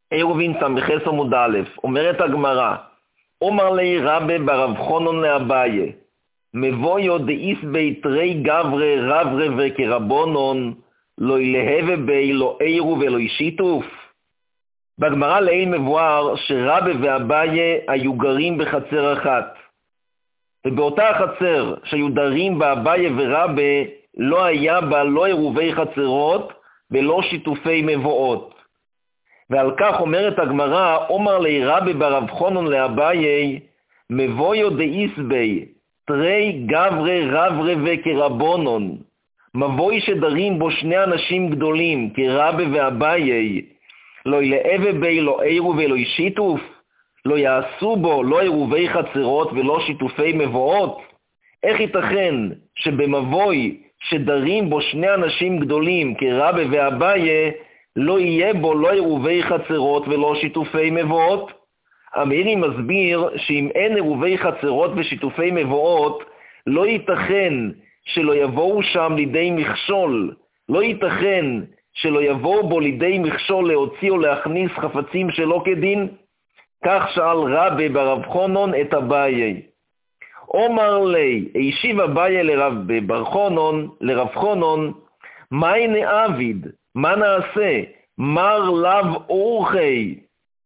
עירובין סמכס עמוד א', אומרת הגמרא, אומר לי רבי ברב חונון לאביי, מבויו דאיס ביתרי גברי רברי וכרבונון, לא ילהבה בי לא עירו ולא ישיתוף. בגמרא לעיל מבואר שרבי ואביי היו גרים בחצר אחת. ובאותה החצר שהיו דרים בה אביי ורבי, לא היה בה לא עירובי חצרות ולא שיתופי מבואות. ועל כך אומרת הגמרא, אומר לי רבי ברב חונון לאביי, מבויו דאיס בי תרי גברי רברי וכרבונון, מבוי שדרים בו שני אנשים גדולים כרבי ואביי, לא ילהבה בי לא עירו ולא ישיתוף, לא יעשו בו לא עירובי חצרות ולא שיתופי מבואות. איך ייתכן שבמבוי שדרים בו שני אנשים גדולים כרבי ואביי לא יהיה בו לא עירובי חצרות ולא שיתופי מבואות? המאירי מסביר שאם אין עירובי חצרות ושיתופי מבואות, לא ייתכן שלא יבואו שם לידי מכשול, לא ייתכן שלא יבואו בו לידי מכשול להוציא או להכניס חפצים שלא כדין. כך שאל רבי ברב חונון את אביי. אומר לי, הישיב אביי לרב חונון, מה הנה עביד? מה נעשה? מר לאו אורחי.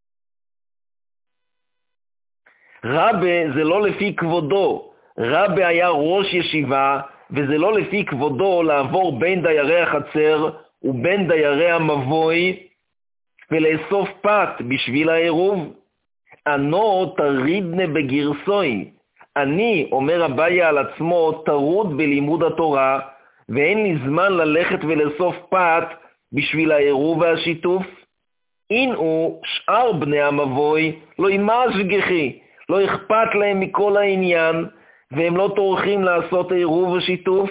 רבי זה לא לפי כבודו. רבי היה ראש ישיבה, וזה לא לפי כבודו לעבור בין דיירי החצר ובין דיירי המבוי ולאסוף פת בשביל העירוב. אנו תרידנה בגרסוי. אני, אומר אביי על עצמו, תרוד בלימוד התורה, ואין לי זמן ללכת ולאסוף פת בשביל העירוב והשיתוף. אינו שאר בני המבוי לא ימשגחי, לא אכפת להם מכל העניין, והם לא טורחים לעשות עירוב ושיתוף.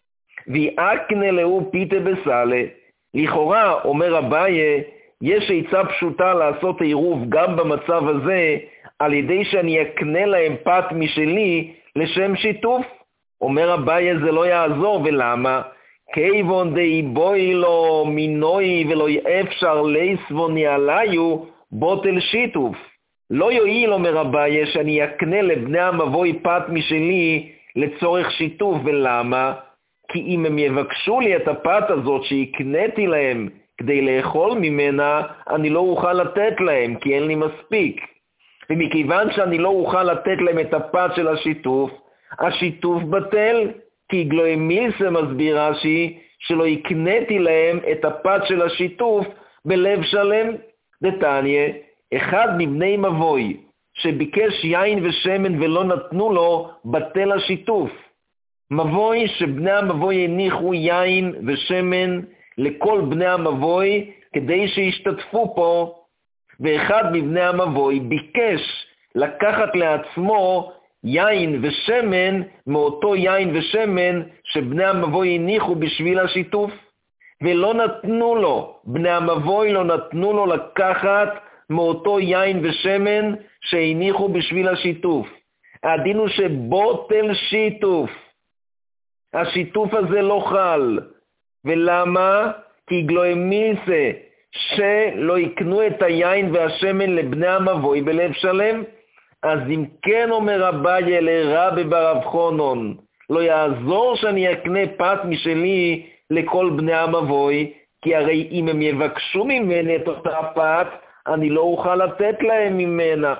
ויעקנה לאו פיתה בסלה. לכאורה, אומר אביי, יש עצה פשוטה לעשות עירוב גם במצב הזה, על ידי שאני אקנה להם פת משלי לשם שיתוף. אומר אביי, זה לא יעזור, ולמה? כיוון די בוי לו מינוי ולא אפשר לסבוני עליו בוטל שיתוף. לא יועיל, אומר אביי, שאני אקנה לבני המבוי פת משלי לצורך שיתוף, ולמה? כי אם הם יבקשו לי את הפת הזאת שהקניתי להם כדי לאכול ממנה, אני לא אוכל לתת להם, כי אין לי מספיק. ומכיוון שאני לא אוכל לתת להם את הפת של השיתוף, השיתוף בטל, כי גלוי מילסה מסביר רש"י, שלא הקניתי להם את הפת של השיתוף בלב שלם. דתניא, אחד מבני מבוי שביקש יין ושמן ולא נתנו לו, בטל השיתוף. מבוי שבני המבוי הניחו יין ושמן לכל בני המבוי כדי שישתתפו פה, ואחד מבני המבוי ביקש לקחת לעצמו יין ושמן מאותו יין ושמן שבני המבוי הניחו בשביל השיתוף, ולא נתנו לו, בני המבוי לא נתנו לו לקחת מאותו יין ושמן שהניחו בשביל השיתוף. הדין הוא שבוטל שיתוף. השיתוף הזה לא חל. ולמה? כי גלוי מילסה, שלא יקנו את היין והשמן לבני המבוי בלב שלם. אז אם כן, אומר אביי לרבי ברב חונון, לא יעזור שאני אקנה פת משלי לכל בני המבוי, כי הרי אם הם יבקשו ממני את אותה פת, אני לא אוכל לתת להם ממנה.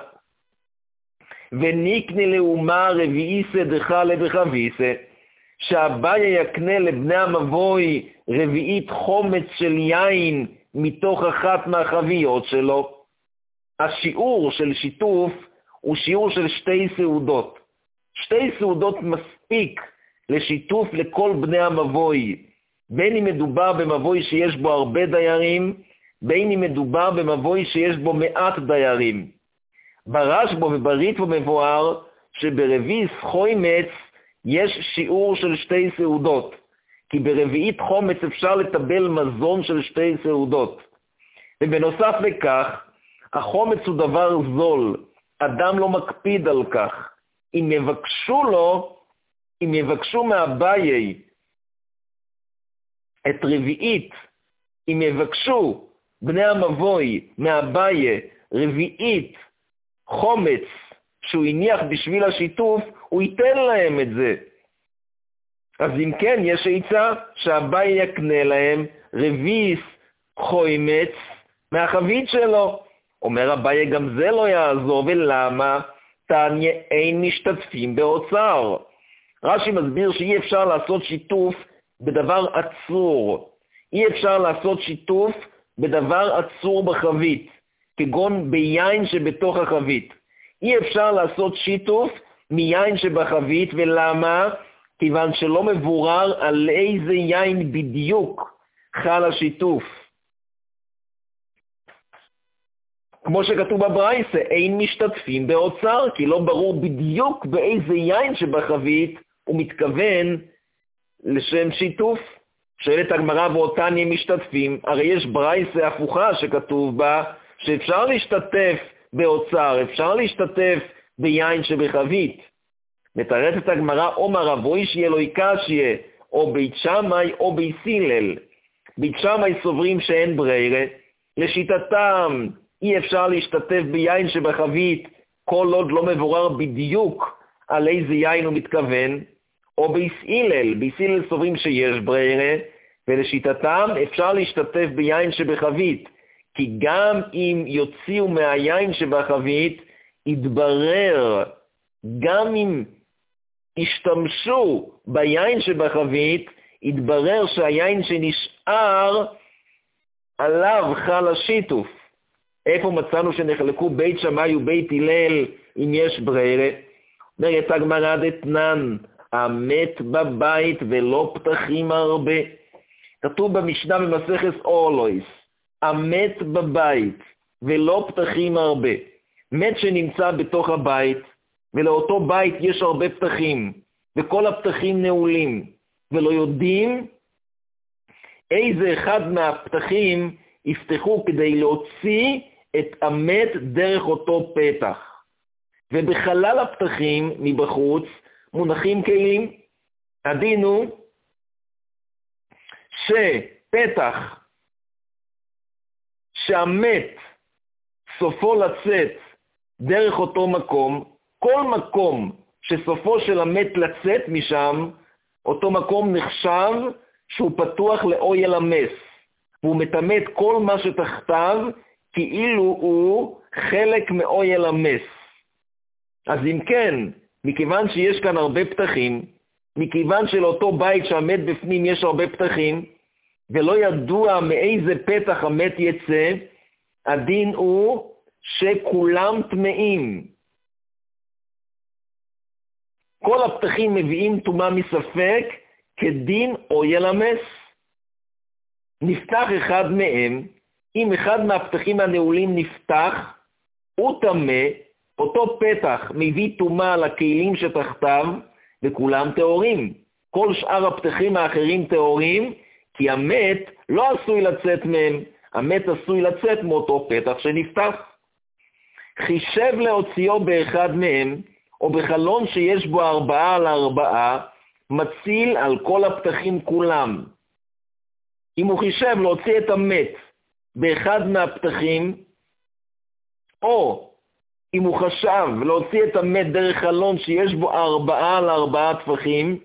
וניקנה לאומה רביעיסה דחלה בחביסה, שאביי יקנה לבני המבוי רביעית חומץ של יין מתוך אחת מהחביות שלו. השיעור של שיתוף הוא שיעור של 2 סעודות. 2 סעודות מספיק לשיתוף לכל בני המבוי, בין אם מדובר במבוי שיש בו הרבה דיירים, בין אם מדובר במבוי שיש בו מעט דיירים. ברשב"א ובריטב"א מבואר שברביעית חומץ יש שיעור של 2 סעודות, כי ברביעית חומץ אפשר לטבל מזון של 2 סעודות. ובנוסף לכך, החומץ הוא דבר זול, אדם לא מקפיד על כך. אם יבקשו מאביי את רביעית, אם יבקשו בני המבוי מאביי רביעית חומץ שהוא הניח בשביל השיתוף, הוא ייתן להם את זה. אז אם כן, יש עצה שאביי יקנה להם רביעיס חומץ מהחבית שלו. אומר אביי, גם זה לא יעזור, ולמה? תניא אין משתתפים באוצר. רש"י מסביר שאי אפשר לעשות שיתוף בדבר עצור. אי אפשר לעשות שיתוף בדבר עצור בחבית, כגון ביין שבתוך החבית. אי אפשר לעשות שיתוף מיין שבחבית, ולמה? כיוון שלא מבורר על איזה יין בדיוק חל השיתוף. כמו שכתוב בברייתא, אין משתתפים באוצר, כי לא ברור בדיוק באיזה יין שבחבית הוא מתכוון לשם שיתוף. שואלת הגמרא, ואותן הם משתתפים, הרי יש ברייתא הפוכה שכתוב בה שאפשר להשתתף באוצר, אפשר להשתתף ביין שבחבית. מתרצת הגמרא, אומר רב מוישה אלוהי קשיא, או בית שמאי או בית הלל. בית שמאי סוברים שאין ברירה, לשיטתם אי אפשר להשתתף ביין שבחבית כל עוד לא מבורר בדיוק על איזה יין הוא מתכוון, או בית הלל סוברים שיש ברירה, ולשיטתם אפשר להשתתף ביין שבחבית, כי גם אם יוציאו מהיין שבחבית, יתברר, גם אם השתמשו ביין שבחבית, יתברר שהיין שנשאר עליו חל השיתוף. איפה מצאנו שנחלקו בית שמאי ובית הלל אם יש ברירה? אומרת הגמרא דתנן, המת בבית ולא פתחים הרבה. כתוב במשנה במסכת אורלויס, המת בבית ולא פתחים הרבה. מת שנמצא בתוך הבית, ולאותו בית יש הרבה פתחים, וכל הפתחים נעולים, ולא יודעים איזה אחד מהפתחים יפתחו כדי להוציא את המת דרך אותו פתח. ובחלל הפתחים מבחוץ מונחים כלים. הדין הוא שפתח שהמת סופו לצאת דרך אותו מקום, כל מקום שסופו של המת לצאת משם, אותו מקום נחשב שהוא פתוח לאויל המס. והוא מטמא את כל מה שתחתיו כאילו הוא חלק מאויל המס. אז אם כן, מכיוון שיש כאן הרבה פתחים, מכיוון שלאותו בית שהמת בפנים יש הרבה פתחים, ולא ידוע מאיזה פתח המת יצא, הדין הוא שכולם טמאים. כל הפתחים מביאים טומאה מספק כדין אויל המס. נפתח אחד מהם, אם אחד מהפתחים הנעולים נפתח, הוא טמא, אותו פתח מביא טומאה לכלים שתחתיו, וכולם טהורים. כל שאר הפתחים האחרים טהורים, כי המת לא עשוי לצאת מהם, המת עשוי לצאת מאותו פתח שנפתח. חישב להוציאו באחד מהם, או בחלון שיש בו 4x4, מציל על כל הפתחים כולם. אם הוא חישב להוציא את המת באחד מהפתחים, או אם הוא חשב להוציא את המת דרך חלון שיש בו 4x4 טפחים,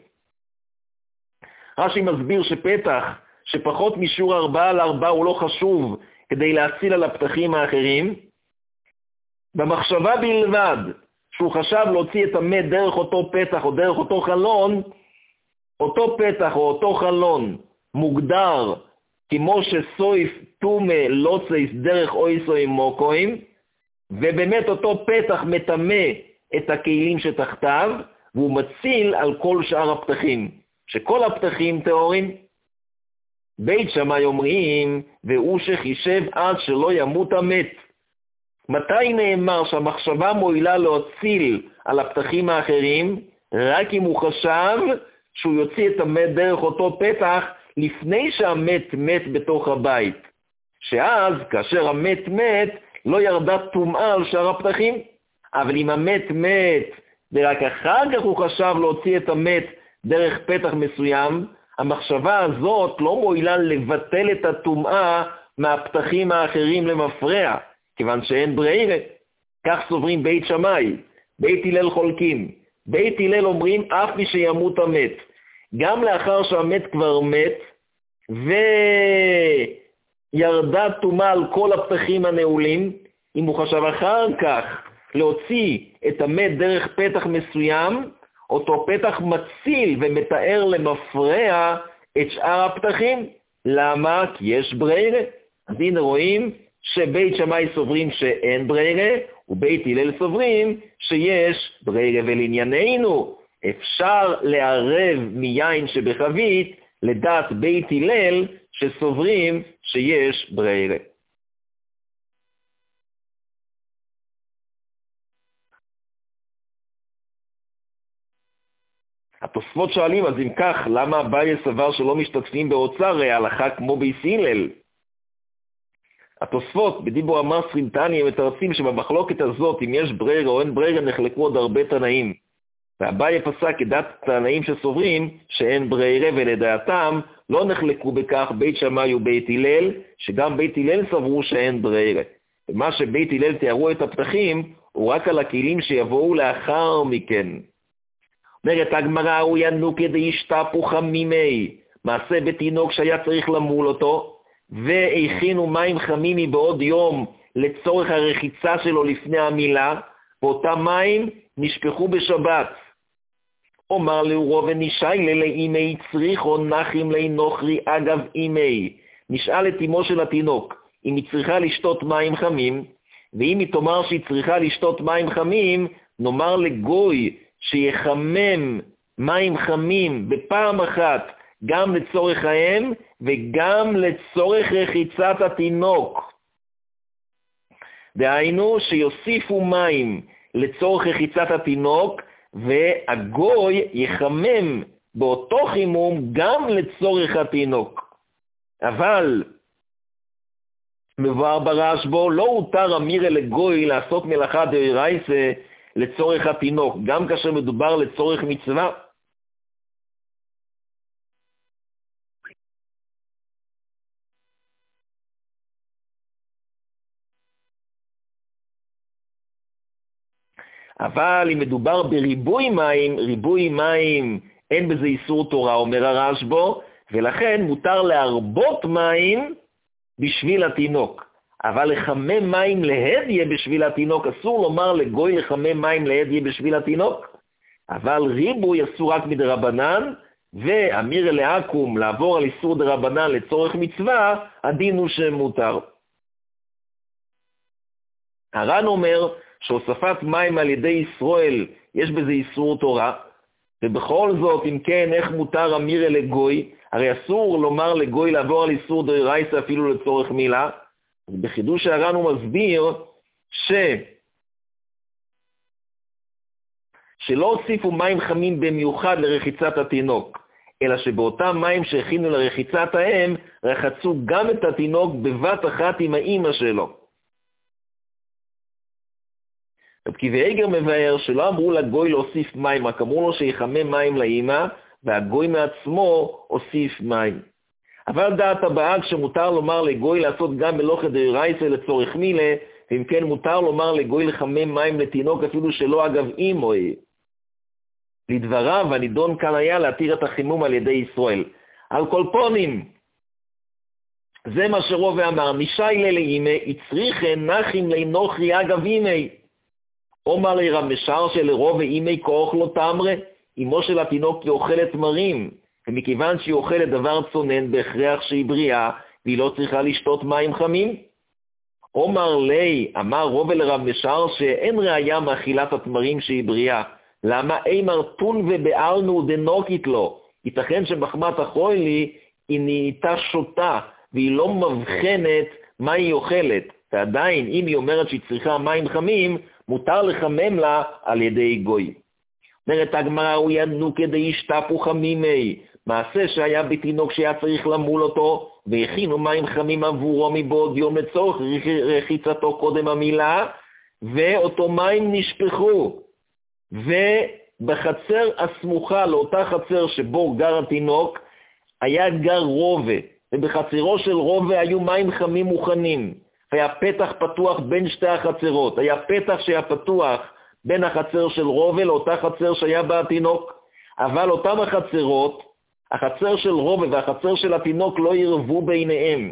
רש"י מסביר שפתח שפחות משיעור 4x4 הוא לא חשוב כדי להציל על הפתחים האחרים. במחשבה בלבד שהוא חשב להוציא את המת דרך אותו פתח או דרך אותו חלון, אותו פתח או אותו חלון מוגדר כמו שסויף תומה לא צייס דרך אויסוים מוקוים, ובאמת אותו פתח מטמא את הכלים שתחתיו, והוא מציל על כל שאר הפתחים, שכל הפתחים טהורים. בית שמאי אומרים, והוא שחישב עד שלא ימות המת. מתי נאמר שהמחשבה מועילה להציל על הפתחים האחרים? רק אם הוא חשב שהוא יוציא את המת דרך אותו פתח לפני שהמת מת בתוך הבית. שאז, כאשר המת מת, לא ירדה טומאה על שאר הפתחים. אבל אם המת מת, ורק אחר כך הוא חשב להוציא את המת דרך פתח מסוים, המחשבה הזאת לא מועילה לבטל את הטומאה מהפתחים האחרים למפרע, כיוון שאין ברירה. כך סוברים בית שמאי, בית הלל חולקים. בית הלל אומרים אף מי שימות המת. גם לאחר שהמת כבר מת, וירדה טומאה על כל הפתחים הנעולים, אם הוא חשב אחר כך להוציא את המת דרך פתח מסוים, אותו פתח מציל ומתאר למפרע את שאר הפתחים. למה? כי יש ברירה. אז הנה רואים שבית שמאי סוברים שאין ברירה, ובית הלל סוברים שיש ברירה. ולענייננו, אפשר לערב מיין שבחבית לדעת בית הלל שסוברים שיש ברירה. התוספות שואלים, אז אם כך, למה אביי סבר שלא משתתפים באוצר ההלכה כמו בית הלל? התוספות בדיבור המסרים תניא מתרצים שבמחלוקת הזאת, אם יש ברירה או אין ברירה, נחלקו עוד הרבה תנאים. ואביי פסק כדת תנאים שסוברים שאין ברירה, ולדעתם לא נחלקו בכך בית שמאי ובית הלל, שגם בית הלל סברו שאין ברירה. ומה שבית הלל תיארו את הפתחים הוא רק על הכלים שיבואו לאחר מכן. אומרת הגמרא, הוא ינוק דאישתפו חמימי, מעשה בתינוק שהיה צריך למול אותו, והכינו מים חמים מבעוד יום לצורך הרחיצה שלו לפני המילה, ואותם מים נשפכו בשבת. אומר לאורו ונשאל לאימי צריכו נחים לי נוכרי אגב אימי. נשאל את אמו של התינוק אם היא צריכה לשתות מים חמים, ואם היא תאמר שהיא צריכה לשתות מים חמים, נאמר לגוי שיחמם מים חמים בפעם אחת גם לצורך האם וגם לצורך רחיצת התינוק. דהיינו שיוסיפו מים לצורך רחיצת התינוק, והגוי יחמם באותו חימום גם לצורך התינוק. אבל מבואר ברשב"א, לא הותר אמירה לגוי לעשות מלאכה דאורייתא לצורך התינוק, גם כאשר מדובר לצורך מצווה. אבל אם מדובר בריבוי מים, אין בזה איסור תורה, אומר הרשב"א, ולכן מותר להרבות מים בשביל התינוק. אבל לחמם מים להדיה בשביל התינוק, אסור לומר לגוי לחמם מים להדיה בשביל התינוק. אבל ריבוי אסור רק מדרבנן, ואמיר לעקום לעבור על איסור דרבנן לצורך מצווה, הדין הוא שמותר. הר"ן אומר שהוספת מים על ידי ישראל יש בזה איסור תורה, ובכל זאת, אם כן, איך מותר אמירה לגוי? הרי אסור לומר לגוי לעבור על איסור דאורייתא אפילו לצורך מילה. בחידוש הר"ן הוא מסביר שלא הוסיפו מים חמים במיוחד לרחיצת התינוק, אלא שבאותם מים שהכינו לרחיצת האם, רחצו גם את התינוק בבת אחת עם האמא שלו. רב קיבי איגר מבאר שלא אמרו לגוי להוסיף מים, רק אמרו לו שיחמם מים לאמא, והגוי מעצמו הוסיף מים. אבל דעת הבאה שמותר לומר לגוי לעשות גם מלאכה דאורייתא לצורך מילה, ואם כן מותר לומר לגוי לחמם מים לתינוק אפילו שלא אגב אמו. לדבריו הנידון כאן היה להתיר את החימום על ידי ישראל. על כל פונים, זה מה שרוב אמר, נשאי לאמא, יצריכן נחים לנוכרי אגב אמי. אומר לי רב משאר שלרוב אמי כוח לא תמרה, אמו של התינוק היא אוכלת מרים, ומכיוון שהיא אוכלת דבר צונן בהכרח שהיא בריאה, והיא לא צריכה לשתות מים חמים. אומר לי, אמר רוב לרב משאר שאין ראיה מאכילת התמרים שהיא בריאה. למה? אימר תון ובעלנו דנוקית לו. ייתכן שמחמת החולי היא נהייתה שותה, והיא לא מבחנת מה היא אוכלת. ועדיין, אם היא אומרת שהיא צריכה מים חמים, מותר לחמם לה על ידי גוי. אומרת הגמרא, הוא ינוק דאישתפו חמימי, מעשה שהיה בתינוק שהיה צריך למול אותו, והכינו מים חמים עבורו מבעוד יום לצורך רחיצתו קודם המילה, ואותו מים נשפכו. ובחצר הסמוכה לאותה חצר שבו גר התינוק, היה גר רובה, ובחצרו של רובה היו מים חמים מוכנים, והיה פתח פתוח בין שתי החצרות. היה פתח שהיה פתוח בין החצר של רובה לאותה חצר שהיה בה התינוק, אבל אותם החצרות, החצר של רובה והחצר של התינוק לא ירבו ביניהם.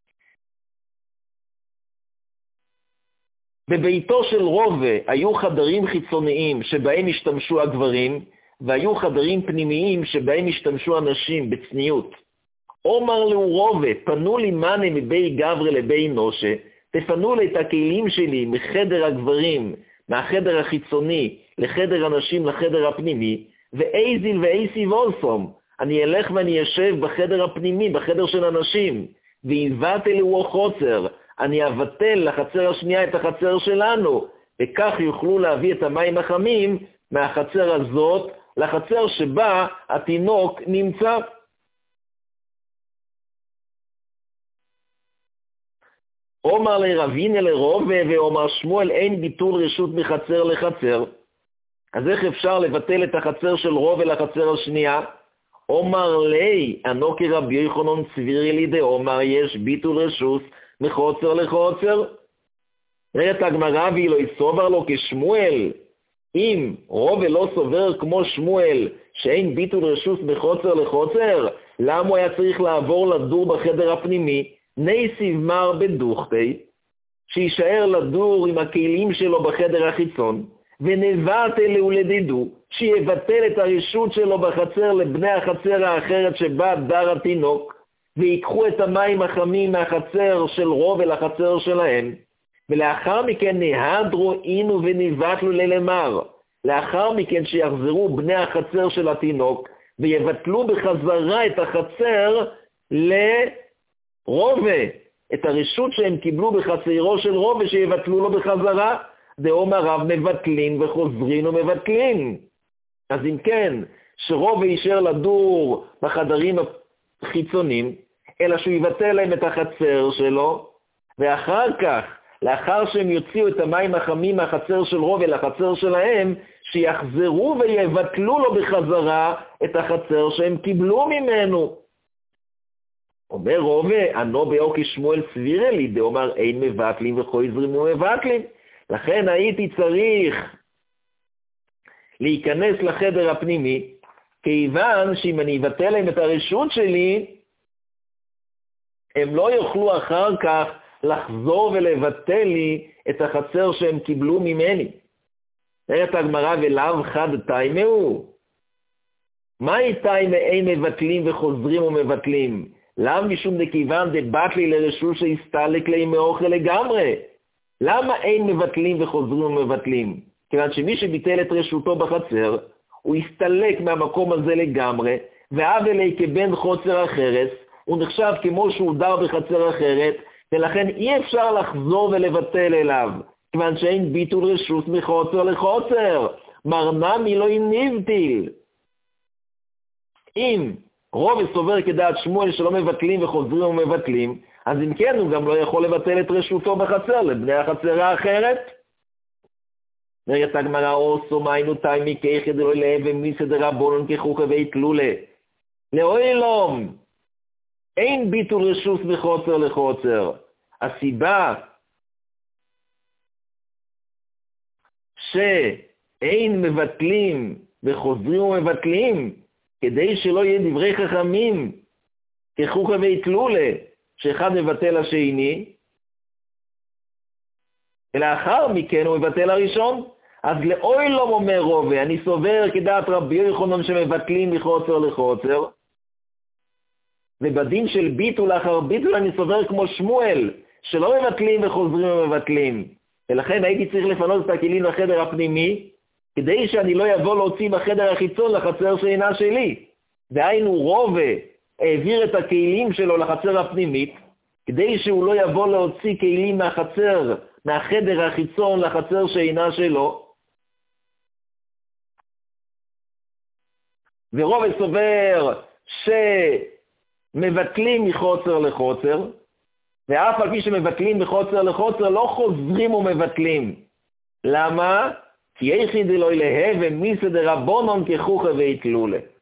בביתו של רובה היו חדרים חיצוניים שבהם השתמשו הגברים, והיו חדרים פנימיים שבהם השתמשו אנשים בצניעות. אומר לו רובה, פנו לי מנה מבי גברה לבי נושה, תפנו לי את הכלים שלי מחדר הגברים, מהחדר החיצוני לחדר אנשים לחדר הפנימי, ואיזיל ואיסי וולסום, אני אלך ואני אשב בחדר הפנימי, בחדר של אנשים, ויבטל לו חוצר, אני אבטל לחצר השנייה את החצר שלנו, וכך יוכלו להביא את המים החמים מהחצר הזאת לחצר שבה התינוק נמצא. אומר לרבינה לרובה ואומר שמואל אין ביטול רשות מחצר לחצר. אז איך אפשר לבטל את החצר של רובה לחצר השנייה? אומר לי, אנו כרבי יוחנן סבירי לי דאמר יש ביטול רשות מחוצר לחוצר. ראית הגמרא והיא לא יסובר לו כשמואל. אם רובה לא סובר כמו שמואל שאין ביטול רשות מחוצר לחוצר, למה הוא היה צריך לעבור לדור בחדר הפנימי? ניסיב מר בדוכתי, שישאר לדור עם הכלים שלו בחדר החיצון, ונבטל להולדידו, שיבטל את הרשות שלו בחצר לבני החצר האחרת שבה דר התינוק, ויקחו את המים החמים מהחצר של רובה לחצר שלהם, ולאחר מכן נהדרו אינו ונבטלו ללמר, לאחר מכן שיחזרו בני החצר של התינוק, ויבטלו בחזרה את החצר רובה, את הרשות שהם קיבלו בחצרו של רובה שיבטלו לו בחזרה. דאמר רב מבטלים וחוזרים ומבטלים. אז אם כן, שרובה יישאר לדור בחדרים החיצונים, אלא שהוא יבטל להם את החצר שלו, ואחר כך, לאחר שהם יוציאו את המים החמים מהחצר של רובה לחצר שלהם, שיחזרו ויבטלו לו בחזרה את החצר שהם קיבלו ממנו. אומר רובה, אנו באוקי שמואל סבירה לי, דאמר אין מבטלים וחוזרים ומבטלים. לכן הייתי צריך להיכנס לחדר הפנימי, כיוון שאם אני אבטל להם את הרשות שלי, הם לא יוכלו אחר כך לחזור ולבטל לי את החצר שהם קיבלו ממני. אומרת הגמרא ולאו חד תיימהו. מה תיימה אין מבטלים וחוזרים ומבטלים? למה משום דכיוון דבטלי לרשות שהסתלק לי מאוכל לגמרי? למה אין מבטלים וחוזרים ומבטלים? כיוון שמי שביטל את רשותו בחצר, הוא הסתלק מהמקום הזה לגמרי, ואב אלי כבן חוצר אחרת, הוא נחשב כמו שהוא דר בחצר אחרת, ולכן אי אפשר לחזור ולבטל אליו, כיוון שאין ביטול רשות מחוצר לחוצר. מרנמי לא נבטיל. אם רובה סובר כדעת שמואל שלא מבטלים וחוזרים ומבטלים, אז אם כן הוא גם לא יכול לבטל את רשותו בחצר לבני החצר האחרת. נראית הגמרא אוסו מיינו תיימי כיחד אלוהי להם ומיסד רבונון כחוכה ויתלולה. לאוילום, אין ביטול רשות מחוצר לחוצר. הסיבה שאין מבטלים וחוזרים ומבטלים, כדי שלא יהיה דברי חכמים כחוכה ויתלולה, שאחד מבטל השני, ולאחר מכן הוא מבטל הראשון. אז לאוילום אומר רובה, אני סובר כדעת רבי יוחנן שמבטלים מחוצר לחוצר, ובדין של ביטול אחר ביטול אני סובר כמו שמואל, שלא מבטלים וחוזרים ומבטלים. ולכן הייתי צריך לפנות את הכלים לחדר הפנימי, כדי שאני לא יבוא להוציא בחדר החיצון לחצר שאינה שלי. דהיינו רובה העביר את הכלים שלו לחצר הפנימית, כדי שהוא לא יבוא להוציא כלים מהחצר, מהחדר החיצון לחצר שאינה שלו. ורובה סובר שמבטלים מחוצר לחוצר, ואף על פי שמבטלים מחוצר לחוצר לא חוזרים ומבטלים. למה? כי יחיד אלוהי להב ומיסד רבונון כחוכה ויתלולה.